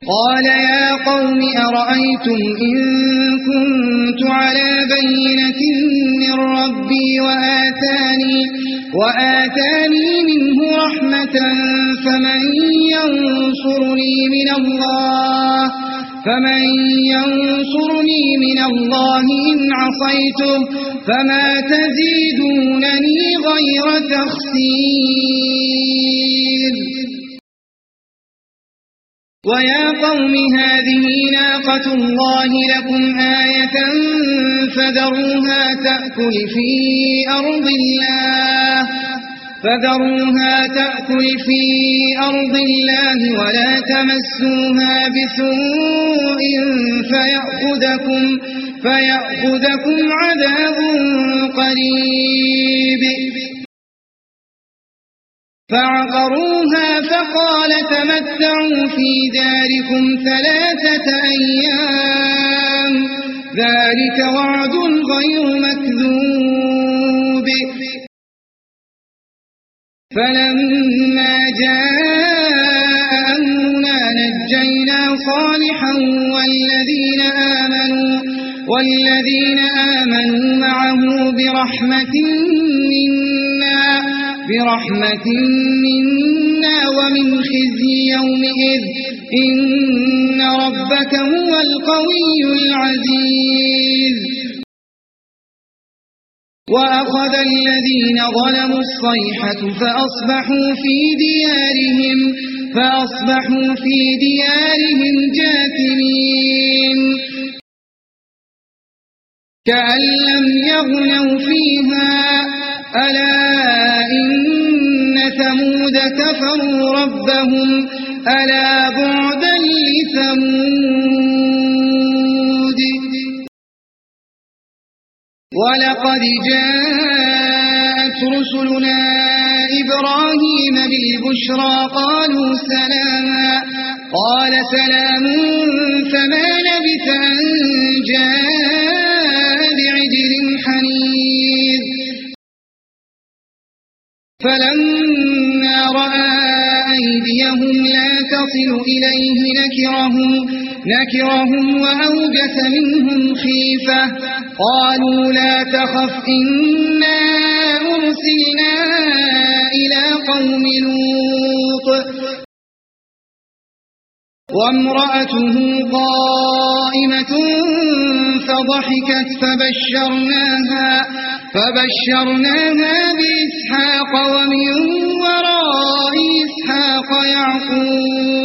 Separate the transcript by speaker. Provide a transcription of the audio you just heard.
Speaker 1: قال يا قوم أرأيتم إن كنت على بينة من ربي وآتاني منه رحمة فمن ينصرني من الله إن عصيته فما تزيدونني غير تخسير ويا قوم هذه ناقة الله لكم آية فذروها تأكل في أرض الله ولا تمسوها بسوء فيأخذكم عذاب قريب فعقروها فقال تمتعوا في داركم 3 أيام ذلك وعد غير مكذوب فلما جاء أمرنا نجينا صالحا والذين آمنوا معه برحمة منا ومن خزي يومئذ إن ربك هو القوي العزيز وأخذ الذين ظلموا الصيحة فأصبحوا في ديارهم جاثمين كأن لم يغنوا فيها ألا إن ثمود كفروا ربهم ألا بعدا لثمود ولقد جاءت رسلنا إبراهيم بالبشرى قالوا سلاما قال سلام فما لبث أن جاء بعجل حنيذ فلما رأى أيديهم لا تصل إليه نكرهم وأوجس منهم خيفة قالوا لا تخف إنا أرسلنا إلى قوم لوط وامرأته قائمة فضحكت فبشرناها بإسحاق ومن وراء إسحاق يعقوب